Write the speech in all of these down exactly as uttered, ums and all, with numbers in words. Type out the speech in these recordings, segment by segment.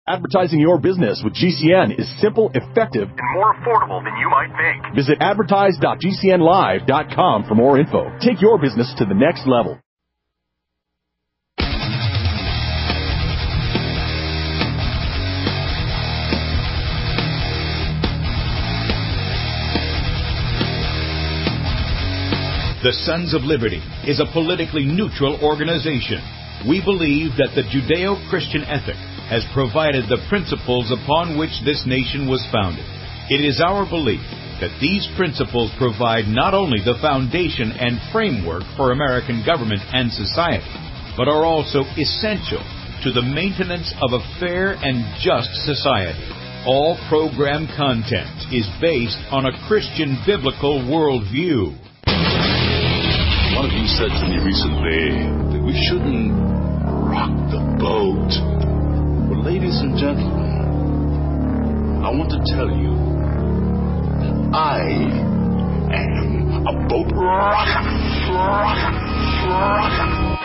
Advertising your business with G C N is simple, effective, and more affordable than you might think. Visit advertise dot g c n live dot com for more info. Take your business to the next level. The Sons of Liberty is a politically neutral organization. We believe that the Judeo-Christian ethic has provided the principles upon which this nation was founded. It is our belief that these principles provide not only the foundation and framework for American government and society, but are also essential to the maintenance of a fair and just society. All program content is based on a Christian biblical worldview. One of you said to me recently that we shouldn't rock the boat. Well, ladies and gentlemen, I want to tell you that I am a boat rocker. Rocker. Rocker.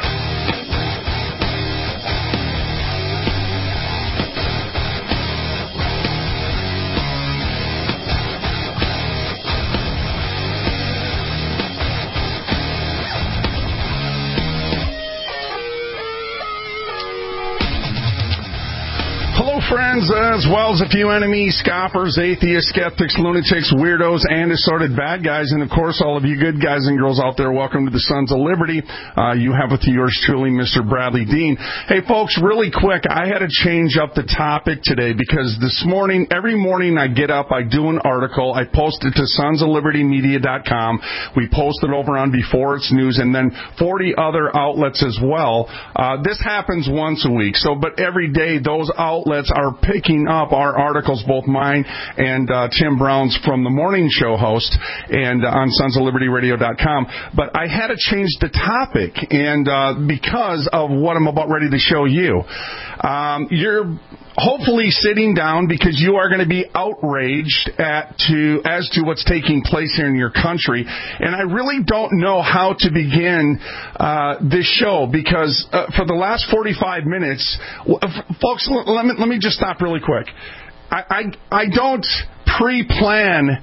Friends, as well as a few enemies, scoffers, atheists, skeptics, lunatics, weirdos, and assorted bad guys, and of course all of you good guys and girls out there, welcome to the Sons of Liberty. Uh, you have with you yours truly, Mister Bradley Dean. Hey folks, really quick, I had to change up the topic today because this morning, every morning I get up, I do an article, I post it to sons of liberty media dot com. We post it over on Before It's News and then forty other outlets as well. Uh, this happens once a week, so but every day those outlets are picking up our articles, both mine and uh, Tim Brown's from the morning show host, and uh, on sons of liberty radio dot com. But I had to change the topic, and uh, because of what I'm about ready to show you. Um, you're hopefully sitting down because you are going to be outraged at to as to what's taking place here in your country, and I really don't know how to begin uh, this show because uh, for the last forty-five minutes, folks, let me let me just stop really quick. I I, I don't pre-plan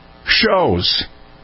shows.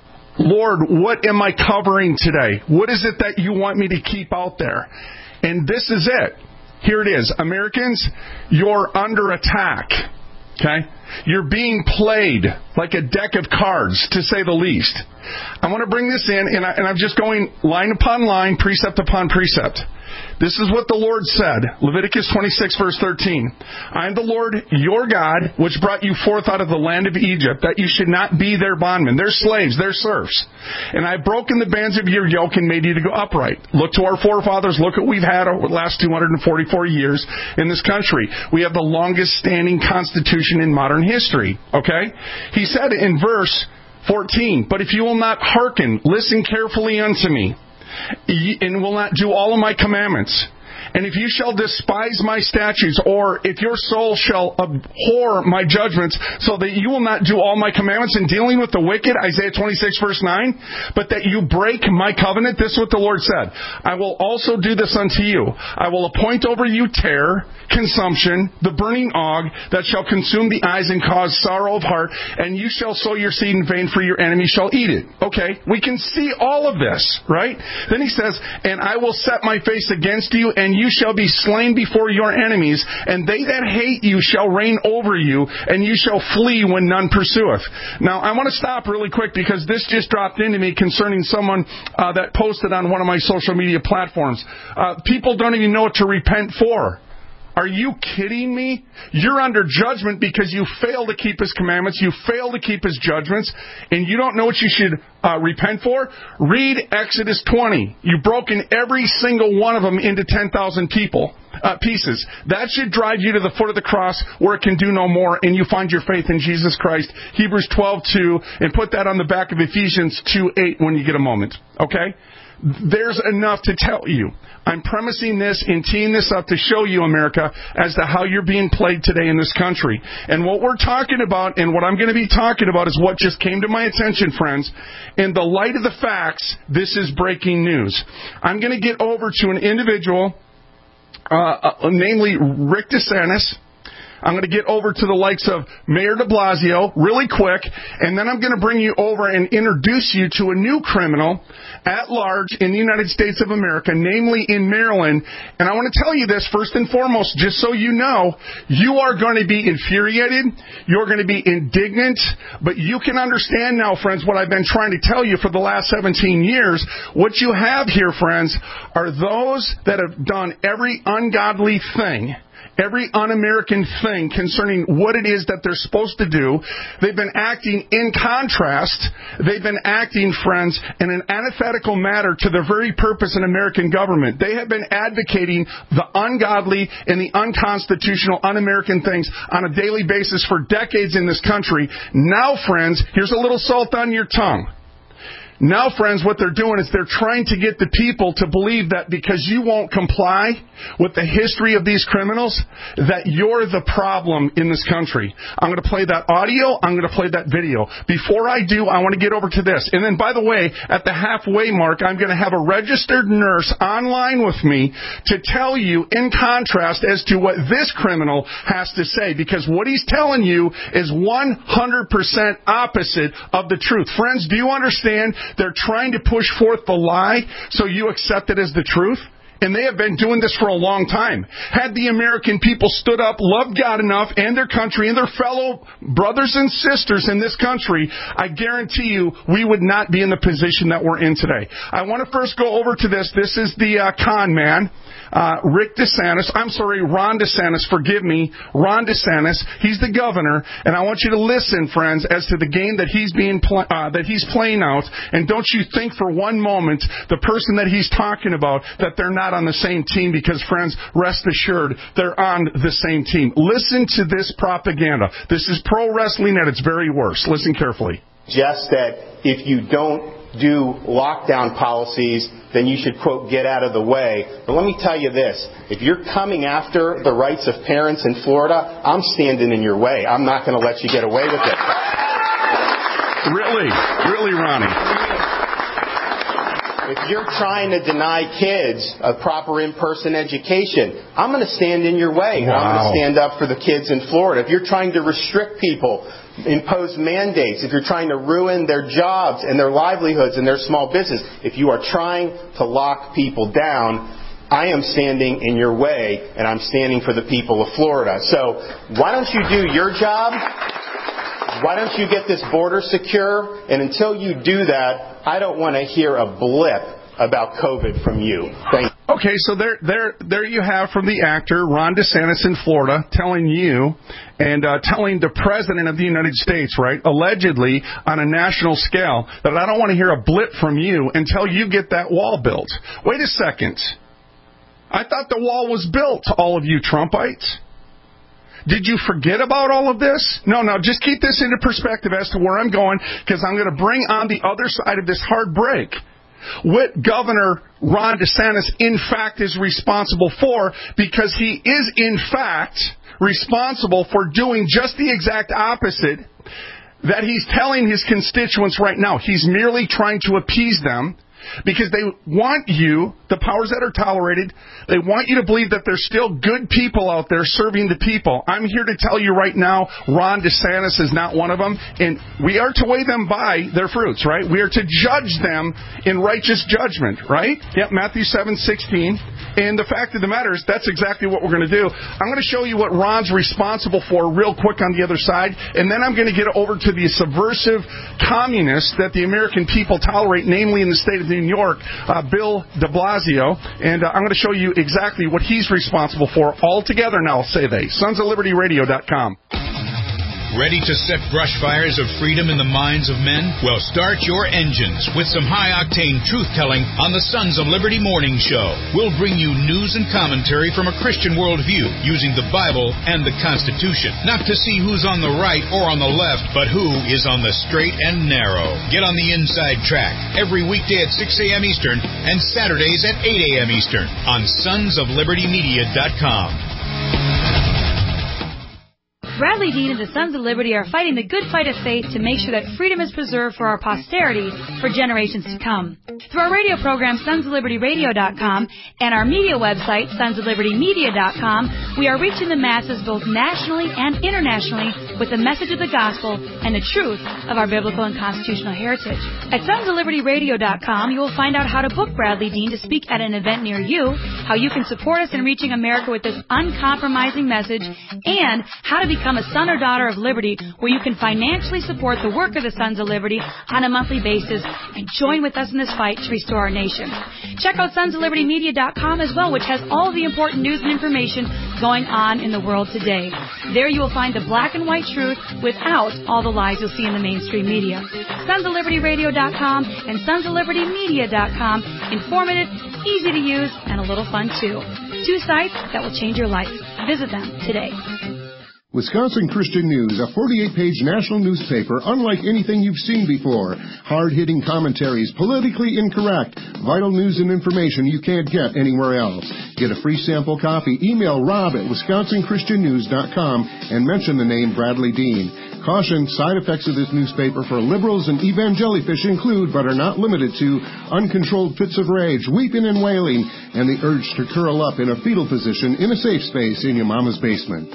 Lord, what am I covering today? What is it that you want me to keep out there? And this is it. Here it is. Americans, you're under attack. Okay? You're being played like a deck of cards, to say the least. I want to bring this in, and, I, and I'm just going line upon line, precept upon precept. This is what the Lord said, Leviticus twenty-six, verse thirteen. I am the Lord your God, which brought you forth out of the land of Egypt, that you should not be their bondmen. They're slaves, they're serfs. And I have broken the bands of your yoke and made you to go upright. Look to our forefathers. Look what we've had over the last two hundred forty-four years in this country. We have the longest standing constitution in modern history. Okay? He said in verse fourteen, but if you will not hearken, listen carefully unto me, and will not do all of my commandments, and if you shall despise my statutes, or if your soul shall abhor my judgments, so that you will not do all my commandments in dealing with the wicked, Isaiah twenty-six, verse nine, but that you break my covenant, this is what the Lord said. I will also do this unto you. I will appoint over you terror, consumption, the burning ague, that shall consume the eyes and cause sorrow of heart, and you shall sow your seed in vain, for your enemy shall eat it. Okay, we can see all of this, right? Then he says, and I will set my face against you, and you shall be slain before your enemies, and they that hate you shall reign over you, and you shall flee when none pursueth. Now, I want to stop really quick because this just dropped into me concerning someone uh, that posted on one of my social media platforms. Uh, people don't even know what to repent for. Are you kidding me? You're under judgment because you fail to keep His commandments, you fail to keep His judgments, and you don't know what you should uh, repent for? Read Exodus twenty. You've broken every single one of them into ten thousand people, uh, pieces. That should drive you to the foot of the cross where it can do no more, and you find your faith in Jesus Christ. Hebrews twelve two, and put that on the back of Ephesians two eight when you get a moment. Okay? There's enough to tell you. I'm premising this and teeing this up to show you, America, as to how you're being played today in this country. And what we're talking about, and what I'm going to be talking about, is what just came to my attention, friends. In the light of the facts, this is breaking news. I'm going to get over to an individual, uh, uh, namely Rick DeSantis. I'm going to get over to the likes of Mayor de Blasio really quick, and then I'm going to bring you over and introduce you to a new criminal at large in the United States of America, namely in Maryland. And I want to tell you this first and foremost, just so you know, you are going to be infuriated, you're going to be indignant, but you can understand now, friends, what I've been trying to tell you for the last seventeen years. What you have here, friends, are those that have done every ungodly thing, every un-American thing concerning what it is that they're supposed to do. They've been acting in contrast. They've been acting, friends, in an antithetical manner to the very purpose in American government. They have been advocating the ungodly and the unconstitutional, un-American things on a daily basis for decades in this country. Now, friends, here's a little salt on your tongue. Now, friends, what they're doing is they're trying to get the people to believe that because you won't comply with the history of these criminals, that you're the problem in this country. I'm going to play that audio. I'm going to play that video. Before I do, I want to get over to this. And then, by the way, at the halfway mark, I'm going to have a registered nurse online with me to tell you in contrast as to what this criminal has to say, because what he's telling you is one hundred percent opposite of the truth. Friends, do you understand? They're trying to push forth the lie so you accept it as the truth. And they have been doing this for a long time. Had the American people stood up, loved God enough and their country and their fellow brothers and sisters in this country, I guarantee you we would not be in the position that we're in today. I want to first go over to this. This is the uh, con man. Uh, Rick DeSantis, I'm sorry, Ron DeSantis, forgive me, Ron DeSantis, he's the governor, and I want you to listen, friends, as to the game that he's being pl- uh, that he's playing out, and don't you think for one moment the person that he's talking about that they're not on the same team, because, friends, rest assured, they're on the same team. Listen to this propaganda. This is pro wrestling at its very worst. Listen carefully. Just that if you don't do lockdown policies, then you should, quote, get out of the way. But let me tell you this. If you're coming after the rights of parents in Florida, I'm standing in your way. I'm not going to let you get away with it. Really? Really, Ronnie? If you're trying to deny kids a proper in-person education, I'm going to stand in your way. Wow. I'm going to stand up for the kids in Florida. If you're trying to restrict people, impose mandates, if you're trying to ruin their jobs and their livelihoods and their small business, if you are trying to lock people down, I am standing in your way, and I'm standing for the people of Florida. So why don't you do your job? Why don't you get this border secure? And until you do that, I don't want to hear a blip about COVID from you. Thank you. Okay, so there, there, there you have from the actor Ron DeSantis in Florida telling you and uh, telling the President of the United States, right, allegedly on a national scale, that I don't want to hear a blip from you until you get that wall built. Wait a second. I thought the wall was built, all of you Trumpites. Did you forget about all of this? No, no, just keep this into perspective as to where I'm going, because I'm going to bring on the other side of this hard break what Governor Ron DeSantis in fact is responsible for, because he is in fact responsible for doing just the exact opposite that he's telling his constituents right now. He's merely trying to appease them, because they want you, the powers that are tolerated, they want you to believe that there's still good people out there serving the people. I'm here to tell you right now, Ron DeSantis is not one of them, and we are to weigh them by their fruits, right? We are to judge them in righteous judgment, right? Yep, Matthew seven sixteen. And the fact of the matter is, that's exactly what we're going to do. I'm going to show you what Ron's responsible for real quick on the other side, and then I'm going to get over to the subversive communists that the American people tolerate, namely in the state of New York, uh, Bill de Blasio, and uh, I'm going to show you exactly what he's responsible for all together now, say they. sons of liberty radio dot com. Ready to set brush fires of freedom in the minds of men? Well, start your engines with some high-octane truth-telling on the Sons of Liberty Morning Show. We'll bring you news and commentary from a Christian worldview using the Bible and the Constitution. Not to see who's on the right or on the left, but who is on the straight and narrow. Get on the inside track every weekday at six a.m. Eastern and Saturdays at eight a.m. Eastern on sons of liberty media dot com. Bradley Dean and the Sons of Liberty are fighting the good fight of faith to make sure that freedom is preserved for our posterity for generations to come. Through our radio program, sons of liberty radio dot com, and our media website, sons of liberty media dot com, we are reaching the masses both nationally and internationally with the message of the gospel and the truth of our biblical and constitutional heritage. At sons of liberty radio dot com, you will find out how to book Bradley Dean to speak at an event near you, how you can support us in reaching America with this uncompromising message, and how to become a son or daughter of liberty, where you can financially support the work of the Sons of Liberty on a monthly basis and join with us in this fight to restore our nation. Check out sons of liberty media dot com as well, which has all of the important news and information going on in the world today. There you will find the black and white truth without all the lies you'll see in the mainstream media. sons of liberty radio dot com and sons of liberty media dot com, informative, easy to use, and a little fun too. Two sites that will change your life. Visit them today. Wisconsin Christian News, a forty-eight page national newspaper unlike anything you've seen before. Hard-hitting commentaries, politically incorrect, vital news and information you can't get anywhere else. Get a free sample copy. Email Rob at wisconsin christian news dot com and mention the name Bradley Dean. Caution, side effects of this newspaper for liberals and evangelifish include, but are not limited to, uncontrolled fits of rage, weeping and wailing, and the urge to curl up in a fetal position in a safe space in your mama's basement.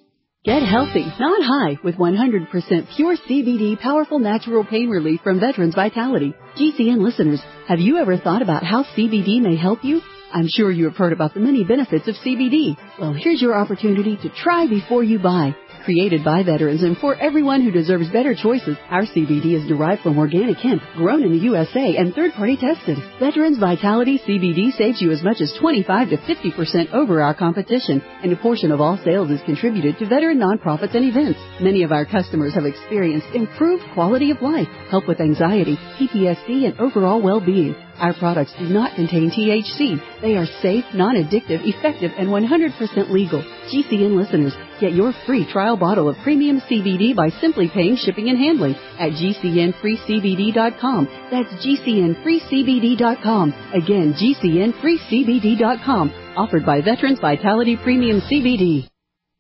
Get healthy, not high, with one hundred percent pure C B D powerful natural pain relief from Veterans Vitality. G C N listeners, have you ever thought about how C B D may help you? I'm sure you have heard about the many benefits of C B D. Well, here's your opportunity to try before you buy. Created by veterans and for everyone who deserves better choices, our C B D is derived from organic hemp, grown in the U S A and third-party tested. Veterans Vitality C B D saves you as much as twenty-five to fifty percent over our competition, and a portion of all sales is contributed to veteran nonprofits and events. Many of our customers have experienced improved quality of life, help with anxiety, P T S D, and overall well-being. Our products do not contain T H C. They are safe, non-addictive, effective, and one hundred percent legal. G C N listeners, get your free trial bottle of premium C B D by simply paying shipping and handling at G C N free C B D dot com. That's G C N free C B D dot com. Again, G C N free C B D dot com. Offered by Veterans Vitality Premium C B D.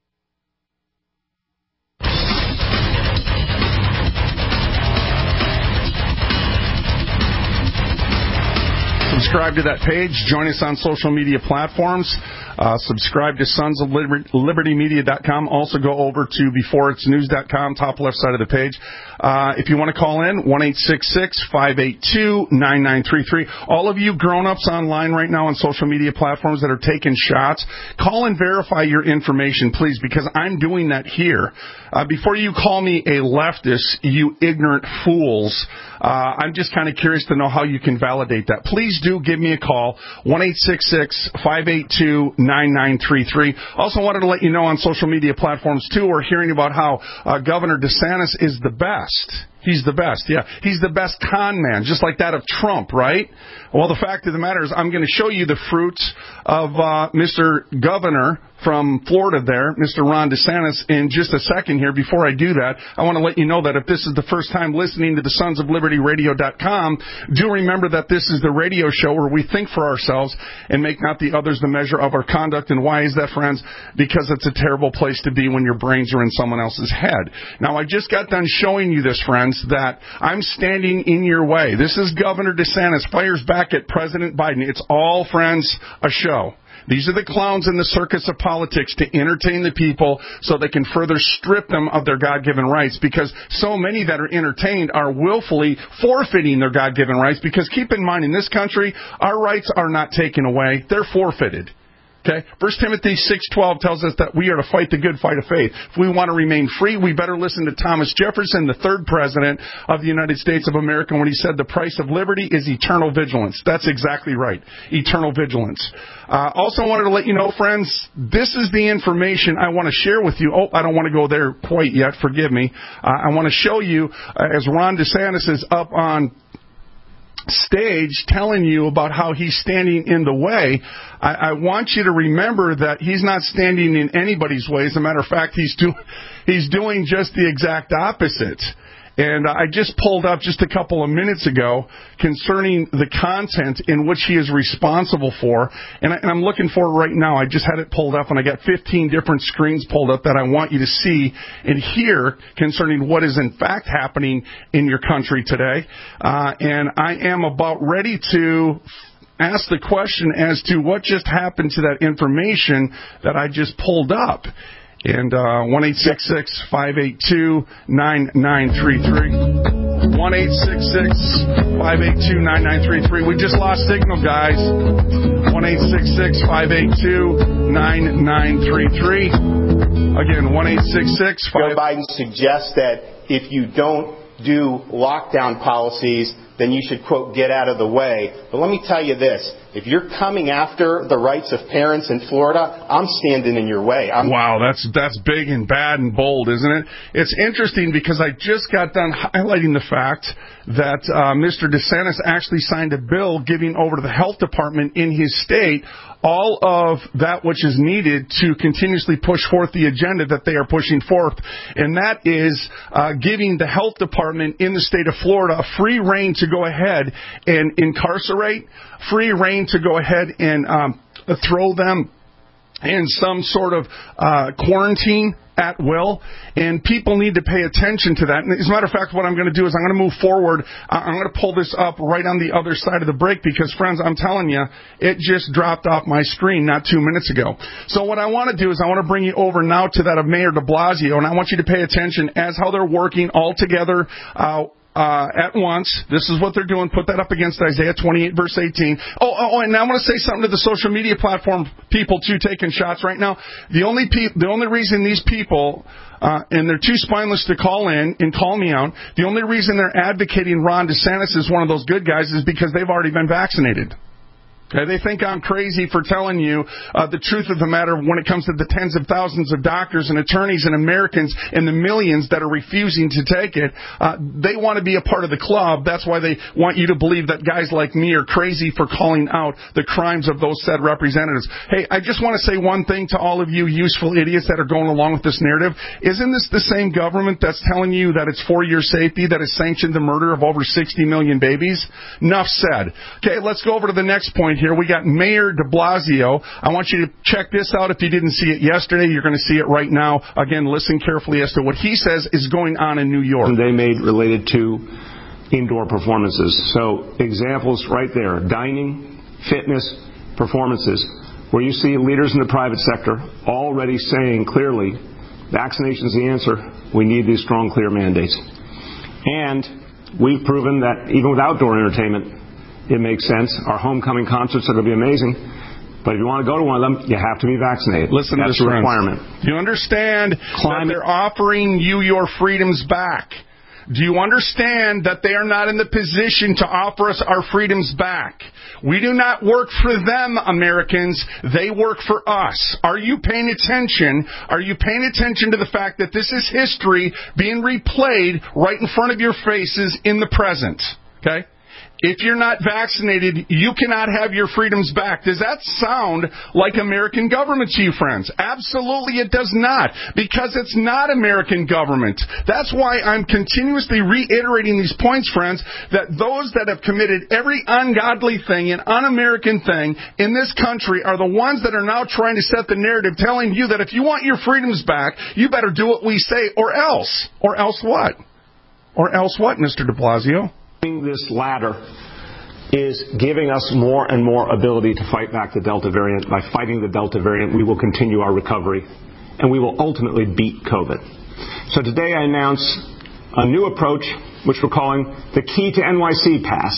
Subscribe to that page. Join us on social media platforms. Uh, subscribe to sons of liberty media dot com. Also go over to before it's news dot com, top left side of the page. Uh, if you want to call in, one eight six six, five eight two, nine nine three three. All of you grown-ups online right now on social media platforms that are taking shots, call and verify your information, please, because I'm doing that here. Uh, before you call me a leftist, you ignorant fools, uh, I'm just kind of curious to know how you can validate that. Please do give me a call, one eight six six, five eight two, nine nine three three. Also wanted to let you know on social media platforms, too, we're hearing about how uh, Governor DeSantis is the best. He's the best, yeah. He's the best con man, just like that of Trump, right? Well, the fact of the matter is I'm going to show you the fruits of uh, Mister Governor from Florida there, Mister Ron DeSantis, in just a second here. Before I do that, I want to let you know that if this is the first time listening to the sons of liberty radio dot com, do remember that this is the radio show where we think for ourselves and make not the others the measure of our conduct. And why is that, friends? Because it's a terrible place to be when your brains are in someone else's head. Now, I just got done showing you this, friends, that I'm standing in your way. This is Governor DeSantis fires back at President Biden. It's all, friends, a show. These are the clowns in the circus of politics to entertain the people so they can further strip them of their God-given rights, because so many that are entertained are willfully forfeiting their God-given rights, because keep in mind, in this country, our rights are not taken away. They're forfeited. Okay? First Timothy six twelve tells us that we are to fight the good fight of faith. If we want to remain free, we better listen to Thomas Jefferson, the third president of the United States of America, when he said the price of liberty is eternal vigilance. That's exactly right. Eternal vigilance. Uh, also wanted to let you know, friends, this is the information I want to share with you. Oh, I don't want to go there quite yet. Forgive me. Uh, I want to show you, uh, as Ron DeSantis is up on stage telling you about how he's standing in the way, I, I want you to remember that he's not standing in anybody's way. As a matter of fact, he's, do, he's doing just the exact opposite. And uh, I just pulled up just a couple of minutes ago concerning the content in which he is responsible for. And, I, and I'm looking for it right now. I just had it pulled up, and I got fifteen different screens pulled up that I want you to see and hear concerning what is in fact happening in your country today. Uh, and I am about ready to ask the question as to what just happened to that information that I just pulled up. And uh, one eight six six, five eight two, nine nine three three. one eight six six, five eight two, nine nine three three. We just lost signal, guys. one eight six six, five eight two, nine nine three three. Again, one eight six six, five... Joe Biden suggests that if you don't do lockdown policies, then you should, quote, get out of the way. But let me tell you this. If you're coming after the rights of parents in Florida, I'm standing in your way. I'm wow, that's that's big and bad and bold, isn't it? It's interesting because I just got done highlighting the fact that uh, Mister DeSantis actually signed a bill giving over to the health department in his state all of that which is needed to continuously push forth the agenda that they are pushing forth, and that is uh, giving the health department in the state of Florida a free rein to go ahead and incarcerate, free rein to go ahead and um, throw them in some sort of uh, quarantine at will, and people need to pay attention to that. And as a matter of fact, what I'm going to do is I'm going to move forward. I'm going to pull this up right on the other side of the break because, friends, I'm telling you, it just dropped off my screen not two minutes ago. So what I want to do is I want to bring you over now to that of Mayor de Blasio, and I want you to pay attention as how they're working all together uh, Uh, at once. This is what they're doing. Put that up against Isaiah twenty-eight, verse eighteen. Oh, oh, and I want to say something to the social media platform people, too, taking shots right now. The only pe- the only reason these people, uh, and they're too spineless to call in and call me out, the only reason they're advocating Ron DeSantis as one of those good guys is because they've already been vaccinated. Okay, they think I'm crazy for telling you uh, the truth of the matter when it comes to the tens of thousands of doctors and attorneys and Americans and the millions that are refusing to take it. Uh, they want to be a part of the club. That's why they want you to believe that guys like me are crazy for calling out the crimes of those said representatives. Hey, I just want to say one thing to all of you useful idiots that are going along with this narrative. Isn't this the same government that's telling you that it's for your safety that has sanctioned the murder of over sixty million babies? Enough said. Okay, let's go over to the next point here. We got Mayor de Blasio. I want you to check this out. If you didn't see it yesterday, you're going to see it right now. Again, listen carefully as to what he says is going on in New York. They made related to indoor performances. So examples right there, dining, fitness, performances, where you see leaders in the private sector already saying clearly, vaccination's the answer. We need these strong, clear mandates. And we've proven that even with outdoor entertainment, it makes sense. Our homecoming concerts are going to be amazing. But if you want to go to one of them, you have to be vaccinated. Listen That's to this, a requirement. Do you understand Climate. that they're offering you your freedoms back? Do you understand that they are not in the position to offer us our freedoms back? We do not work for them, Americans. They work for us. Are you paying attention? Are you paying attention to the fact that this is history being replayed right in front of your faces in the present? Okay? If you're not vaccinated, you cannot have your freedoms back. Does that sound like American government to you, friends? Absolutely it does not, because it's not American government. That's why I'm continuously reiterating these points, friends, that those that have committed every ungodly thing and un-American thing in this country are the ones that are now trying to set the narrative, telling you that if you want your freedoms back, you better do what we say, or else. Or else what? Or else what, Mister de Blasio? This ladder is giving us more and more ability to fight back the Delta variant. By fighting the Delta variant, we will continue our recovery, and we will ultimately beat COVID. So today I announce a new approach, which we're calling the Key to N Y C Pass.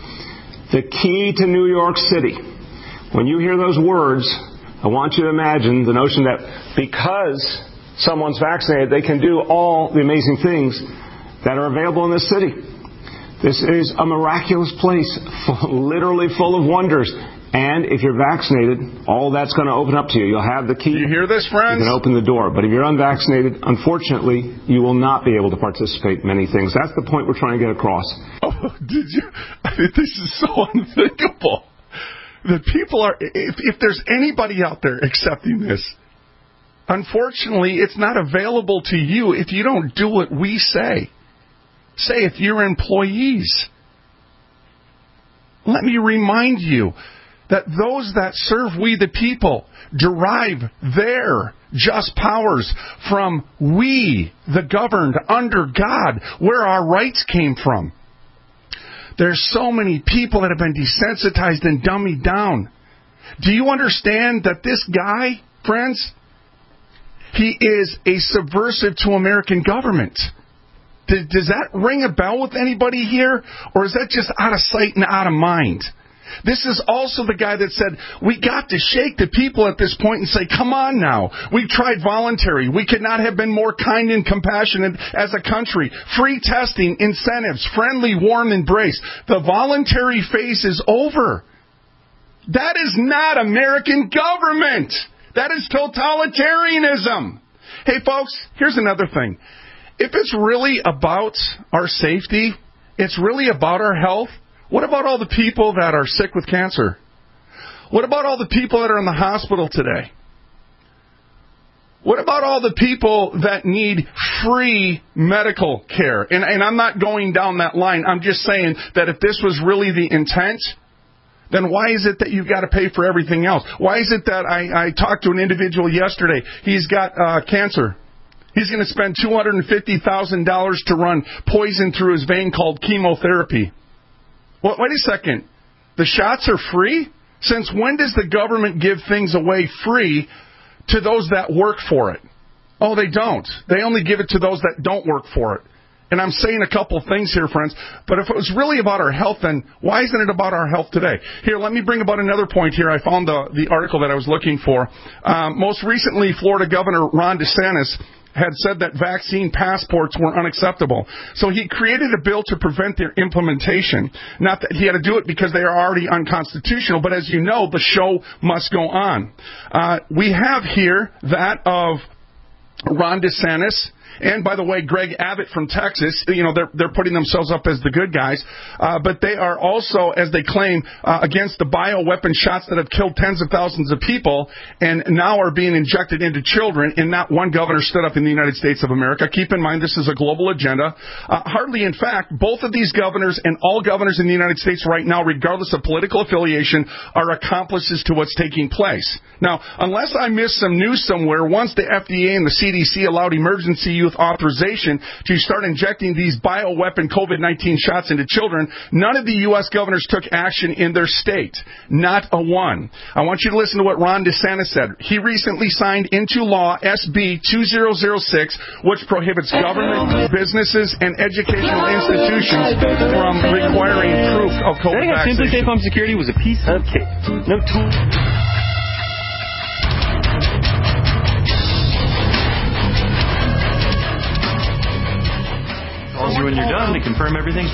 The key to New York City. When you hear those words, I want you to imagine the notion that because someone's vaccinated, they can do all the amazing things that are available in this city. This is a miraculous place, full, literally full of wonders. And if you're vaccinated, all that's going to open up to you. You'll have the key. You hear this, friends? You can open the door. But if you're unvaccinated, unfortunately, you will not be able to participate in many things. That's the point we're trying to get across. Oh, did you? I mean, this is so unthinkable. That people are, if, if there's anybody out there accepting this, unfortunately, it's not available to you if you don't do what we say. saith, your employees. Let me remind you that those that serve we the people derive their just powers from we, the governed, under God, where our rights came from. There's so many people that have been desensitized and dummied down. Do you understand that this guy, friends, he is a subversive to American government? Does that ring a bell with anybody here? Or is that just out of sight and out of mind? This is also the guy that said, we got to shake the people at this point and say, come on now. We've tried voluntary. We could not have been more kind and compassionate as a country. Free testing, incentives, friendly, warm embrace. The voluntary phase is over. That is not American government. That is totalitarianism. Hey, folks, here's another thing. If it's really about our safety, it's really about our health, what about all the people that are sick with cancer? What about all the people that are in the hospital today? What about all the people that need free medical care? And, and I'm not going down that line. I'm just saying that if this was really the intent, then why is it that you've got to pay for everything else? Why is it that I, I talked to an individual yesterday? He's got uh, cancer. He's going to spend two hundred fifty thousand dollars to run poison through his vein called chemotherapy. Well, wait a second. The shots are free? Since when does the government give things away free to those that work for it? Oh, they don't. They only give it to those that don't work for it. And I'm saying a couple things here, friends, but if it was really about our health, then why isn't it about our health today? Here, let me bring about another point here. I found the, the article that I was looking for. Um, most recently, Florida Governor Ron DeSantis had said that vaccine passports were unacceptable. So he created a bill to prevent their implementation. Not that he had to do it because they are already unconstitutional, but as you know, the show must go on. Uh, we have here that of Ron DeSantis. And, by the way, Greg Abbott from Texas, you know, they're they're putting themselves up as the good guys. Uh, but they are also, as they claim, uh, against the bioweapon shots that have killed tens of thousands of people and now are being injected into children. And not one governor stood up in the United States of America. Keep in mind, this is a global agenda. Uh, hardly, in fact, both of these governors and all governors in the United States right now, regardless of political affiliation, are accomplices to what's taking place. Now, unless I missed some news somewhere, once the F D A and the C D C allowed emergency use authorization to start injecting these bioweapon COVID nineteen shots into children, none of the U S governors took action in their state. Not a one. I want you to listen to what Ron DeSantis said. He recently signed into law S B two thousand six, which prohibits government, businesses, and educational institutions from requiring proof of COVID I think Simply Safe Home Security was a piece of cake. No tool. Calls you when you're done to confirm everything.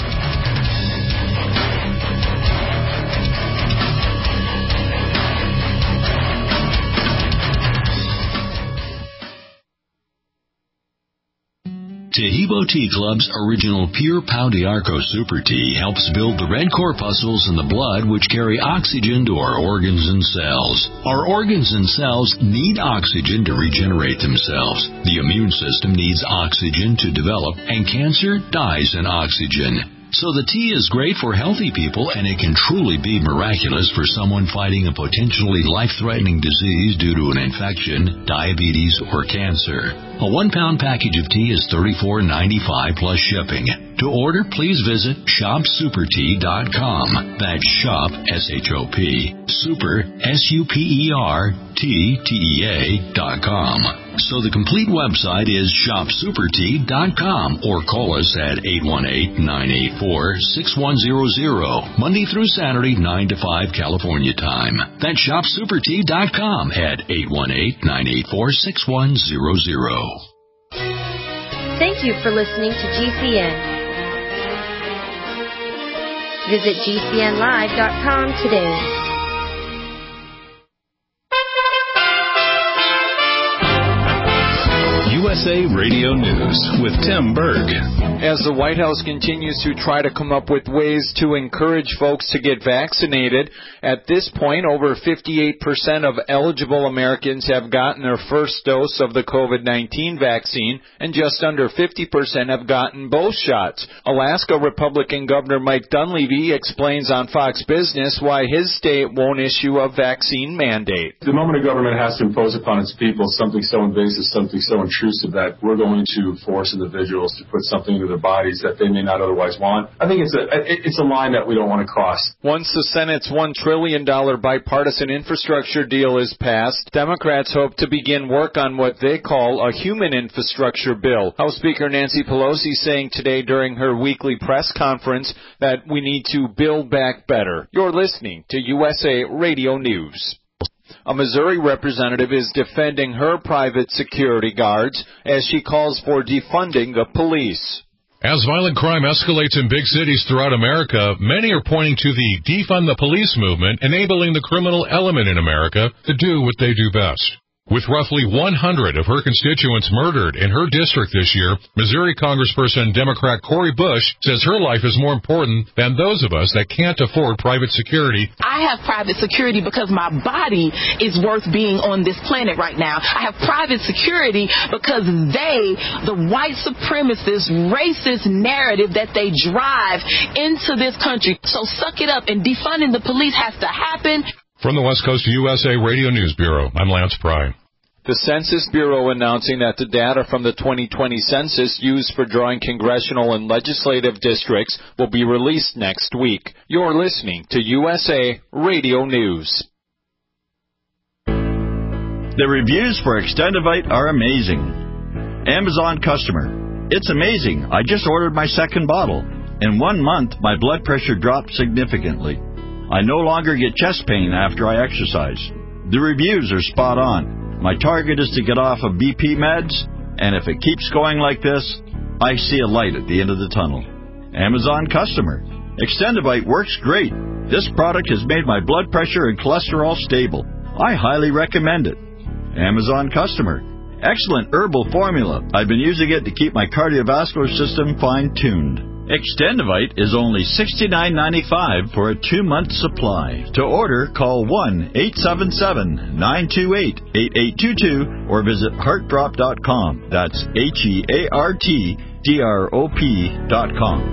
Taheebo Tea Club's original Pure Pau d'Arco Super Tea helps build the red corpuscles in the blood which carry oxygen to our organs and cells. Our organs and cells need oxygen to regenerate themselves. The immune system needs oxygen to develop, and cancer dies in oxygen. So the tea is great for healthy people, and it can truly be miraculous for someone fighting a potentially life-threatening disease due to an infection, diabetes, or cancer. A one-pound package of tea is thirty-four ninety-five plus shipping. To order, please visit shop super tea dot com. That's shop, S H O P, super, S U P E R, T, T E A, dot com. So the complete website is shop super tea dot com, or call us at eight one eight, nine eight four, six one zero zero, Monday through Saturday, nine to five California time. That's shop super tea dot com at eight one eight, nine eight four, six one zero zero. Thank you for listening to G C N. Visit G C N live dot com today. U S A Radio News with Tim Berg. As the White House continues to try to come up with ways to encourage folks to get vaccinated, at this point, over fifty-eight percent of eligible Americans have gotten their first dose of the COVID nineteen vaccine, and just under fifty percent have gotten both shots. Alaska Republican Governor Mike Dunleavy explains on Fox Business why his state won't issue a vaccine mandate. The moment a government has to impose upon its people something so invasive, something so intrusive that we're going to force individuals to put something into their bodies that they may not otherwise want, I think it's a it's a line that we don't want to cross. Once the Senate's one trillion dollars bipartisan infrastructure deal is passed, Democrats hope to begin work on what they call a human infrastructure bill. House Speaker Nancy Pelosi saying today during her weekly press conference that we need to build back better. You're listening to U S A Radio News. A Missouri representative is defending her private security guards as she calls for defunding the police. As violent crime escalates in big cities throughout America, many are pointing to the defund the police movement, enabling the criminal element in America to do what they do best. With roughly one hundred of her constituents murdered in her district this year, Missouri Congressperson Democrat Cori Bush says her life is more important than those of us that can't afford private security. I have private security because my body is worth being on this planet right now. I have private security because they, the white supremacist, racist narrative that they drive into this country. So suck it up, and defunding the police has to happen. From the West Coast U S A Radio News Bureau, I'm Lance Pry. The Census Bureau announcing that the data from the twenty twenty census used for drawing congressional and legislative districts will be released next week. You're listening to U S A Radio News. The reviews for Extendivite are amazing. Amazon customer. It's amazing. I just ordered my second bottle. In one month, my blood pressure dropped significantly. I no longer get chest pain after I exercise. The reviews are spot on. My target is to get off of B P meds, and if it keeps going like this, I see a light at the end of the tunnel. Amazon customer. Extendivite works great. This product has made my blood pressure and cholesterol stable. I highly recommend it. Amazon customer. Excellent herbal formula. I've been using it to keep my cardiovascular system fine-tuned. Extendivite is only sixty-nine ninety-five for a two-month supply. To order, call one eight seven seven, nine two eight, eight eight two two or visit heart drop dot com. That's H E A R T D R O P dot com.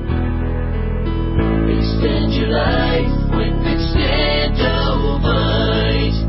Extend your life with Extendivite.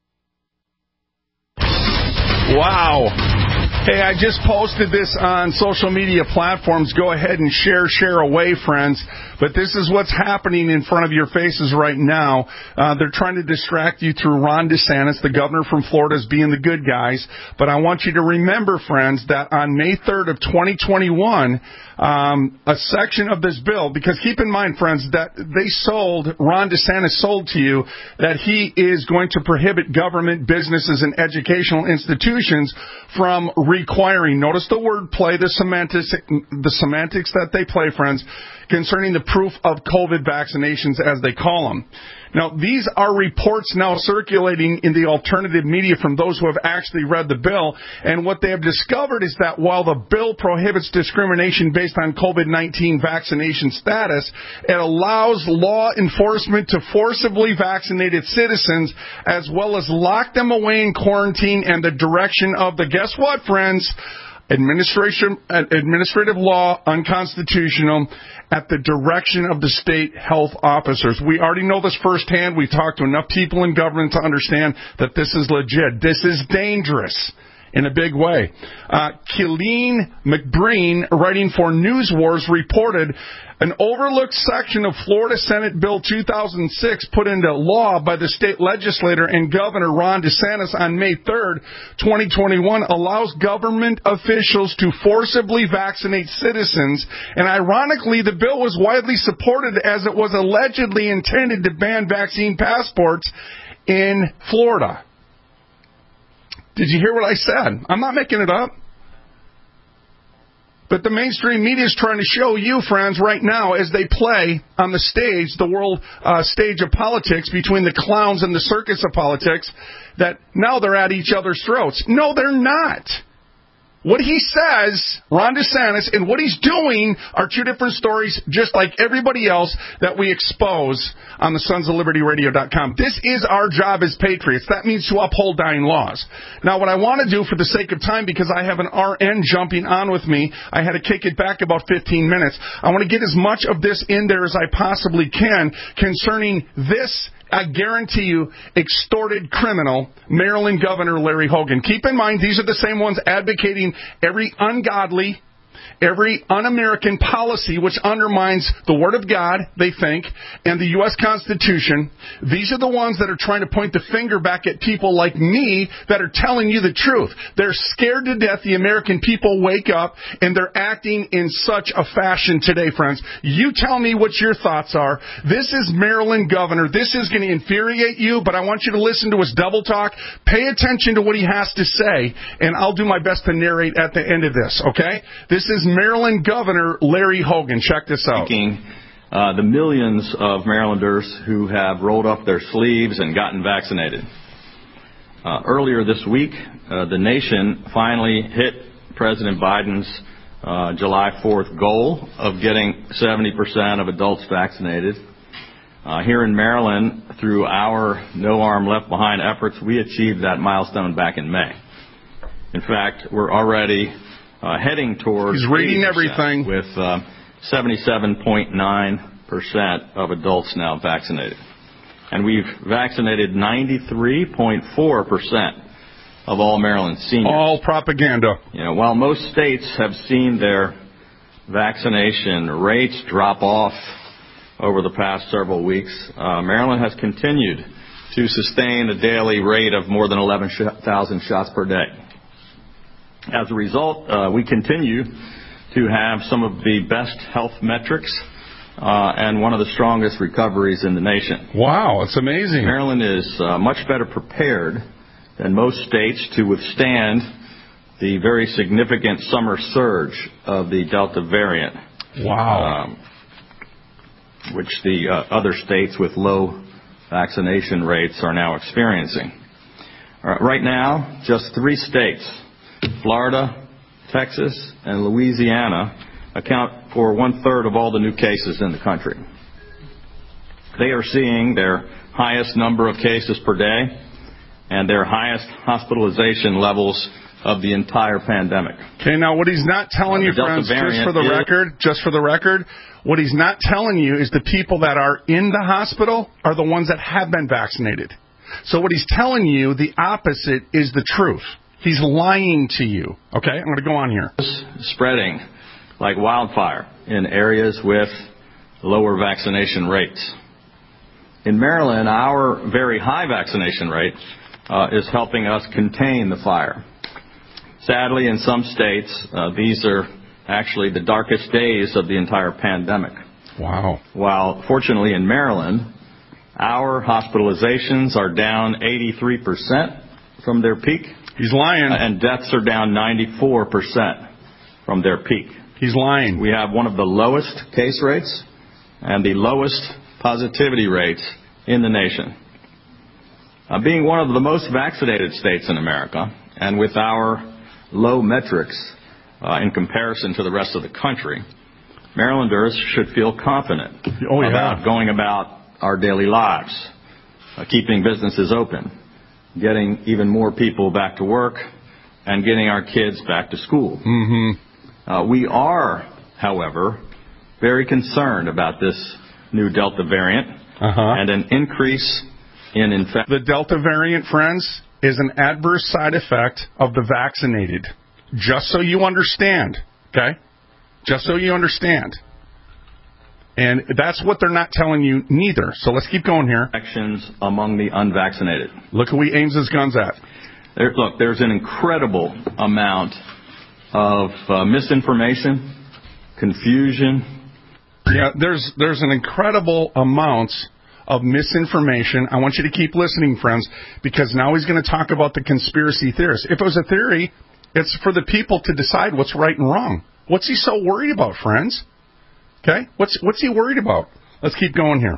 Wow. Hey, I just posted this on social media platforms. Go ahead and share, share away, friends. But this is what's happening in front of your faces right now. Uh, they're trying to distract you through Ron DeSantis, the governor from Florida, as being the good guys. But I want you to remember, friends, that on May third of twenty twenty-one, um, a section of this bill, because keep in mind, friends, that they sold, Ron DeSantis sold to you that he is going to prohibit government, businesses, and educational institutions from requiring, notice the word play, the semantics, the semantics that they play, friends, concerning the proof of COVID vaccinations, as they call them. Now, these are reports now circulating in the alternative media from those who have actually read the bill, and what they have discovered is that while the bill prohibits discrimination based on COVID nineteen vaccination status, it allows law enforcement to forcibly vaccinate its citizens as well as lock them away in quarantine and the direction of the, guess what, friends? Administration, administrative law, unconstitutional, at the direction of the state health officers. We already know this firsthand. We talked to enough people in government to understand that this is legit. This is dangerous in a big way. Uh, Killeen McBreen, writing for News Wars, reported an overlooked section of Florida Senate Bill two thousand six put into law by the state legislator and Governor Ron DeSantis on May third, twenty twenty-one, allows government officials to forcibly vaccinate citizens. And ironically, the bill was widely supported as it was allegedly intended to ban vaccine passports in Florida. Did you hear what I said? I'm not making it up. But the mainstream media is trying to show you, friends, right now, as they play on the stage, the world uh, stage of politics, between the clowns and the circus of politics, that now they're at each other's throats. No, they're not. What he says, Ron DeSantis, and what he's doing are two different stories, just like everybody else that we expose on the sons of liberty radio dot com. This is our job as patriots. That means to uphold dying laws. Now, what I want to do for the sake of time, because I have an R N jumping on with me, I had to kick it back about fifteen minutes. I want to get as much of this in there as I possibly can concerning this, I guarantee you, extorted criminal, Maryland Governor Larry Hogan. Keep in mind, these are the same ones advocating every ungodly, every un-American policy which undermines the Word of God, they think, and the U S Constitution. These are the ones that are trying to point the finger back at people like me that are telling you the truth. They're scared to death the American people wake up, and they're acting in such a fashion today, friends. You tell me what your thoughts are. This is Maryland Governor. This is going to infuriate you, but I want you to listen to his double talk. Pay attention to what he has to say, and I'll do my best to narrate at the end of this, okay? This is Maryland Governor Larry Hogan. Check this out. Uh, the millions of Marylanders who have rolled up their sleeves and gotten vaccinated. Uh, earlier this week, uh, the nation finally hit President Biden's uh, July fourth goal of getting seventy percent of adults vaccinated. Uh, here in Maryland, through our No Arm Left Behind efforts, we achieved that milestone back in May. In fact, we're already Uh, heading towards He's reading everything with uh, seventy-seven point nine percent of adults now vaccinated. And we've vaccinated ninety-three point four percent of all Maryland seniors. All propaganda. You know, while most states have seen their vaccination rates drop off over the past several weeks, uh, Maryland has continued to sustain a daily rate of more than eleven thousand shots per day. As a result, uh, we continue to have some of the best health metrics uh, and one of the strongest recoveries in the nation. Wow, it's amazing. Maryland is uh, much better prepared than most states to withstand the very significant summer surge of the Delta variant. Wow. Um, which the uh, other states with low vaccination rates are now experiencing. Uh, right now, just three states, Florida, Texas, and Louisiana, account for one-third of all the new cases in the country. They are seeing their highest number of cases per day and their highest hospitalization levels of the entire pandemic. Okay, now what he's not telling uh, you, friends, just for the is, record, just for the record, what he's not telling you is the people that are in the hospital are the ones that have been vaccinated. So what he's telling you, the opposite, is the truth. He's lying to you. Okay, I'm going to go on here. Spreading like wildfire in areas with lower vaccination rates. In Maryland, our very high vaccination rate uh, is helping us contain the fire. Sadly, in some states, uh, these are actually the darkest days of the entire pandemic. Wow. While, fortunately, in Maryland, our hospitalizations are down eighty-three percent from their peak. He's lying. And deaths are down ninety-four percent from their peak. He's lying. We have one of the lowest case rates and the lowest positivity rates in the nation. Uh, being one of the most vaccinated states in America, and with our low metrics uh, in comparison to the rest of the country, Marylanders should feel confident oh, yeah. about going about our daily lives, uh, keeping businesses open, getting even more people back to work, and getting our kids back to school. Mm-hmm. Uh, we are, however, very concerned about this new Delta variant uh-huh. and an increase in infection. The Delta variant, friends, is an adverse side effect of the vaccinated. Just so you understand, okay? Just so you understand. And that's what they're not telling you neither. So let's keep going here. Infections among the unvaccinated. Look who he aims his guns at. There, look, there's an incredible amount of uh, misinformation, confusion. Yeah, there's there's an incredible amount of misinformation. I want you to keep listening, friends, because now he's going to talk about the conspiracy theorists. If it was a theory, it's for the people to decide what's right and wrong. What's he so worried about, friends? Okay? What's what's he worried about? Let's keep going here.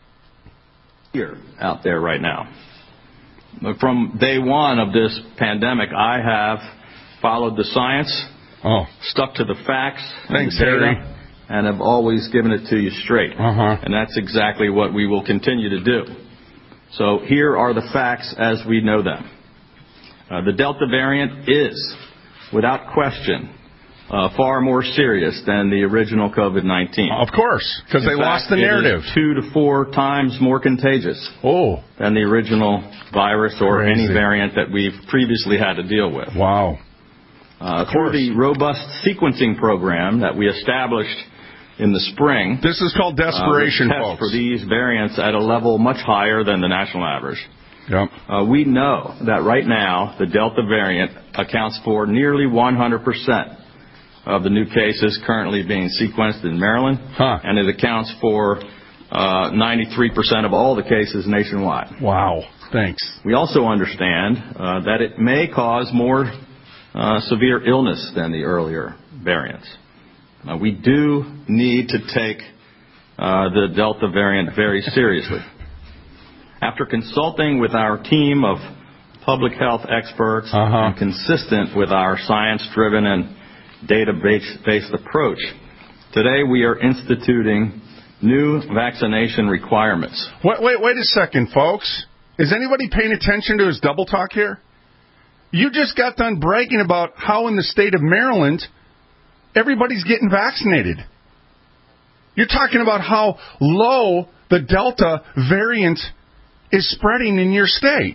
Here, out there right now. From day one of this pandemic, I have followed the science, oh. stuck to the facts, Thanks, and the data, Harry. and have always given it to you straight. Uh-huh. And that's exactly what we will continue to do. So here are the facts as we know them. Uh, the Delta variant is, without question, uh, far more serious than the original COVID nineteen. Of course, because they fact, lost the narrative. It is two to four times more contagious oh. than the original virus or Crazy. any variant that we've previously had to deal with. Wow. Uh, through the robust sequencing program that we established in the spring. This is called desperation, uh, test folks. for these variants at a level much higher than the national average. Yep. Uh, we know that right now the Delta variant accounts for nearly one hundred percent of the new cases currently being sequenced in Maryland, huh. and it accounts for uh, ninety-three percent of all the cases nationwide. Wow. Thanks. We also understand uh, that it may cause more uh, severe illness than the earlier variants. Uh, we do need to take uh, the Delta variant very seriously. After consulting with our team of public health experts uh-huh. and consistent with our science-driven and data-based approach, today we are instituting new vaccination requirements. Wait, wait, wait a second, folks. Is anybody paying attention to his double talk here? You just got done bragging about how in the state of Maryland everybody's getting vaccinated. You're talking about how low the Delta variant is spreading in your state.